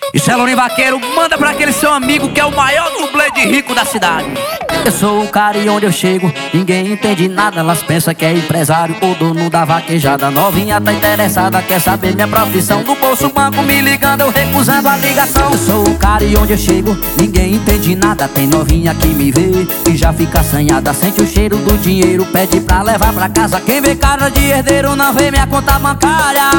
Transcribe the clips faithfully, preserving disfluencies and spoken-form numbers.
E Celoninho Vaqueiro, manda pra aquele seu amigo que é o maior dublê de rico da cidade. Eu sou o cara e onde eu chego ninguém entende nada. Elas pensam que é empresário ou dono da vaquejada. Novinha tá interessada, quer saber minha profissão. No bolso banco me ligando, eu recusando a ligação. Eu sou o cara e onde eu chego ninguém entende nada. Tem novinha que me vê e já fica assanhada. Sente o cheiro do dinheiro, pede pra levar pra casa. Quem vê cara de herdeiro não vê minha conta bancária.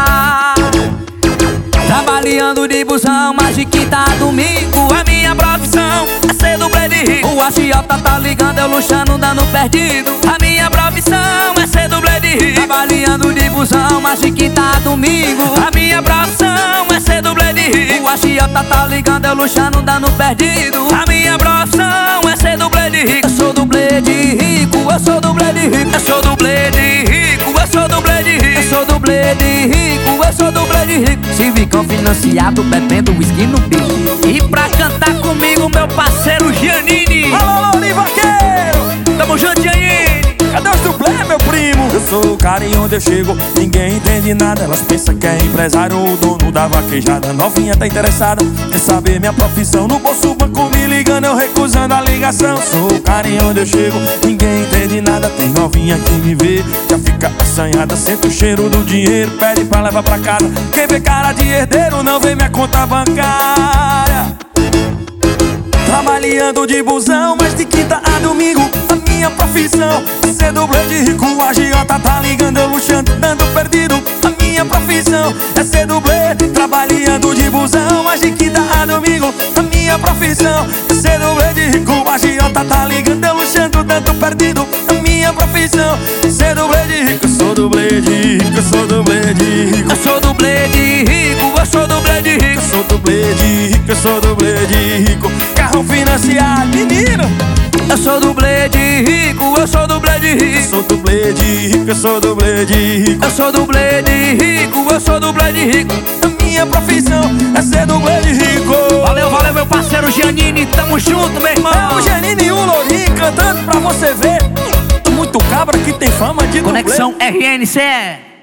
Trabalhando de busão, mas de quinta a domingo. A minha profissão é ser dublê de rico. O agiota tá ligando, eu luxando, dando perdido. A minha profissão é ser dublê de rico. Trabalhando de busão, mas de quinta a domingo. A minha profissão é ser dublê de rico. O agiota tá ligando, eu luxando, dando perdido. A minha profissão é ser dublê de rico. Eu sou dublê de rico, eu sou dublê de rico. Eu sou dublê de rico, eu sou dublê de rico. Eu sou dublê de rico, eu sou dublê de rico. Civicão financiado, bebendo whisky no bico. E pra cantar comigo, meu parceiro Giannini. Alô, Celoninho Vaqueiro! Tamo junto, Giannini. Cadê os dublê, meu primo? Eu sou o cara e onde eu chego ninguém entende nada. Elas pensam que é empresário ou dono da vaquejada. Novinha tá interessada, quer saber minha profissão. No bolso banco me ligando, eu recusando a ligação. Sou o cara e onde eu chego ninguém entende nada. Tem novinha que me vê, já fica assanhada. Sente o cheiro do dinheiro, pede pra levar pra casa. Quem vê cara de herdeiro não vê minha conta bancária. Trabalhando de busão, mas de quinta a domingo. A minha profissão é ser dublê de rico. O agiota tá ligando, eu luxando, dando perdido. A minha profissão é ser dublê. Trabalhando de busão, mas de quinta a domingo. A minha profissão é ser dublê de rico. O agiota tá ligando, eu luxando, dando perdido. A minha profissão é ser dublê de rico. Eu sou dublê de rico, eu sou dublê de rico. Eu sou dublê de rico, eu sou dublê de rico. Eu sou dublê de rico, eu sou dublê de rico. Carrão financiado, menino. Eu sou dublê de rico, eu sou dublê de Eu rico. sou dublê de rico, eu sou dublê de rico. Eu sou dublê de rico, eu sou dublê de rico. A minha profissão é ser dublê de rico. Valeu, valeu, meu parceiro Giannini. Tamo junto, meu irmão. É o Giannini e o Lourinho cantando pra você ver. Muito cabra que tem fama de dublê. Conexão R N C E.